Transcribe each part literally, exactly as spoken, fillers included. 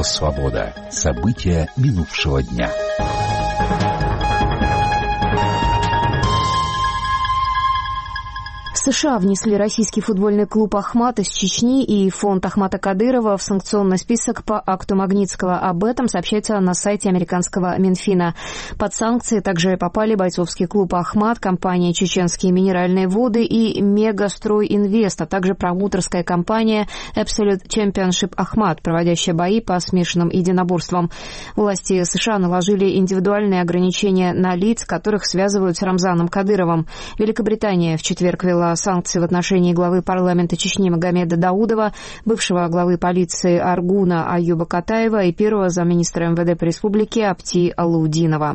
Радио «Свобода». События минувшего дня. США внесли российский футбольный клуб «Ахмат» из Чечни и фонд Ахмата Кадырова в санкционный список по акту Магнитского. Об этом сообщается на сайте американского Минфина. Под санкции также попали бойцовский клуб «Ахмат», компания «Чеченские минеральные воды» и «Мегастрой Инвест», а также промоутерская компания «Absolute Championship Ахмат», проводящая бои по смешанным единоборствам. Власти США наложили индивидуальные ограничения на лиц, которых связывают с Рамзаном Кадыровым. Великобритания в четверг ввела санкции в отношении главы парламента Чечни Магомеда Даудова, бывшего главы полиции Аргуна Аюба Катаева и первого замминистра эм вэ дэ по республике Апти Алаудинова.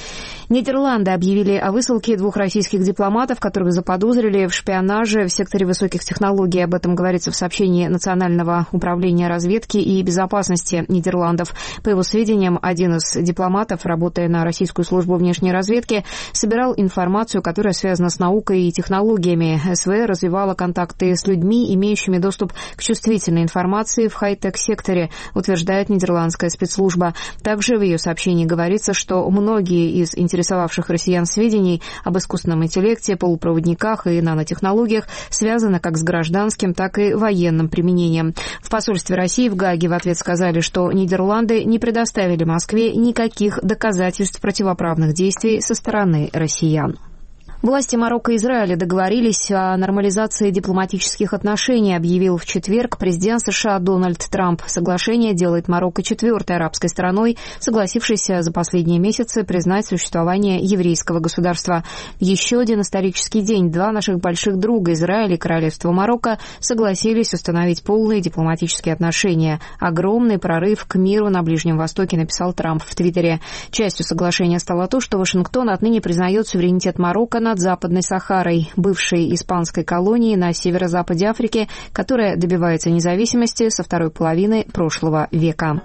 Нидерланды объявили о высылке двух российских дипломатов, которых заподозрили в шпионаже в секторе высоких технологий. Об этом говорится в сообщении Национального управления разведки и безопасности Нидерландов. По его сведениям, один из дипломатов, работая на российскую службу внешней разведки, собирал информацию, которая связана с наукой и технологиями. эс вэ развивала контакты с людьми, имеющими доступ к чувствительной информации в хай-тек-секторе, утверждает нидерландская спецслужба. Также в ее сообщении говорится, что многие из интересных интересовавших россиян сведений об искусственном интеллекте, полупроводниках и нанотехнологиях связано как с гражданским, так и военным применением. В посольстве России в Гааге в ответ сказали, что Нидерланды не предоставили Москве никаких доказательств противоправных действий со стороны россиян. Власти Марокко и Израиля договорились о нормализации дипломатических отношений, объявил в четверг президент США Дональд Трамп. Соглашение делает Марокко четвертой арабской страной, согласившейся за последние месяцы признать существование еврейского государства. Еще один исторический день. Два наших больших друга, Израиль и Королевство Марокко, согласились установить полные дипломатические отношения. Огромный прорыв к миру на Ближнем Востоке, написал Трамп в Твиттере. Частью соглашения стало то, что Вашингтон отныне признает суверенитет Марокко над Западной Сахарой, бывшей испанской колонии на северо-западе Африки, которая добивается независимости со второй половины прошлого века.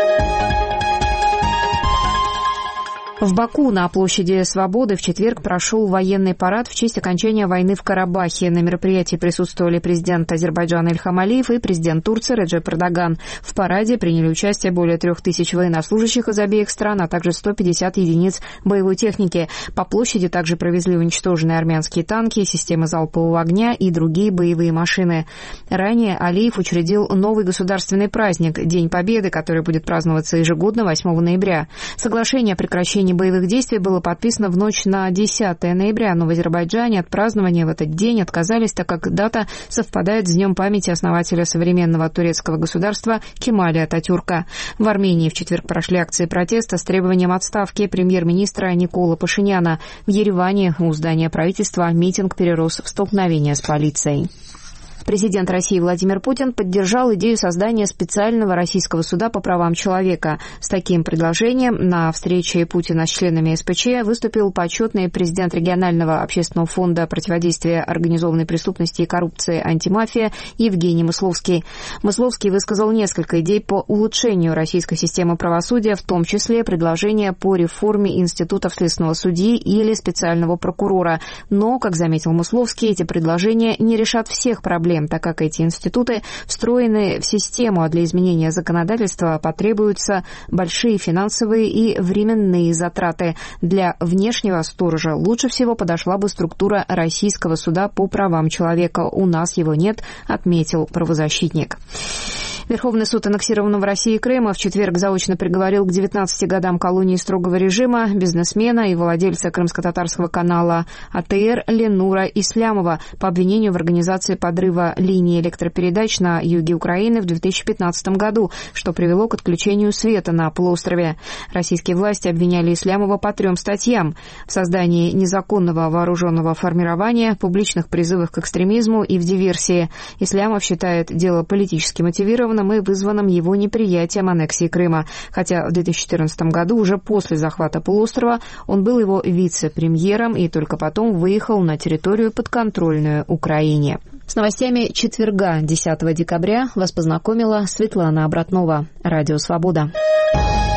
В Баку на площади Свободы в четверг прошел военный парад в честь окончания войны в Карабахе. На мероприятии присутствовали президент Азербайджана Ильхам Алиев и президент Турции Реджеп Эрдоган. В параде приняли участие более трех тысяч военнослужащих из обеих стран, а также сто пятьдесят единиц боевой техники. По площади также провезли уничтоженные армянские танки, системы залпового огня и другие боевые машины. Ранее Алиев учредил новый государственный праздник – День Победы, который будет праздноваться ежегодно восьмого ноября. Соглашение о прекращении боевых действий было подписано в ночь на десятое ноября, но в Азербайджане от празднования в этот день отказались, так как дата совпадает с днем памяти основателя современного турецкого государства Кемаля Ататюрка. В Армении в четверг прошли акции протеста с требованием отставки премьер-министра Никола Пашиняна. В Ереване у здания правительства митинг перерос в столкновение с полицией. Президент России Владимир Путин поддержал идею создания специального российского суда по правам человека. С таким предложением на встрече Путина с членами эс пэ че выступил почетный президент регионального общественного фонда противодействия организованной преступности и коррупции «Антимафия» Евгений Мысловский. Мысловский высказал несколько идей по улучшению российской системы правосудия, в том числе предложение по реформе институтов следственного судьи или специального прокурора. Но, как заметил Мысловский, эти предложения не решат всех проблем, так как эти институты встроены в систему, а для изменения законодательства потребуются большие финансовые и временные затраты. Для внешнего сторожа лучше всего подошла бы структура Российского суда по правам человека. У нас его нет, отметил правозащитник. Верховный суд аннексированного России Крыма в четверг заочно приговорил к девятнадцати годам колонии строгого режима бизнесмена и владельца крымско-татарского канала а тэ эр Ленура Ислямова по обвинению в организации подрыва линии электропередач на юге Украины в две тысячи пятнадцатом году, что привело к отключению света на полуострове. Российские власти обвиняли Ислямова по трем статьям: в создании незаконного вооруженного формирования, публичных призывах к экстремизму и в диверсии. Ислямов считает дело политически мотивированным и вызванным его неприятием аннексии Крыма, хотя в две тысячи четырнадцатом году, уже после захвата полуострова, он был его вице-премьером и только потом выехал на территорию, подконтрольную Украине. С новостями четверга, десятого декабря, вас познакомила Светлана Обратнова. Радио «Свобода».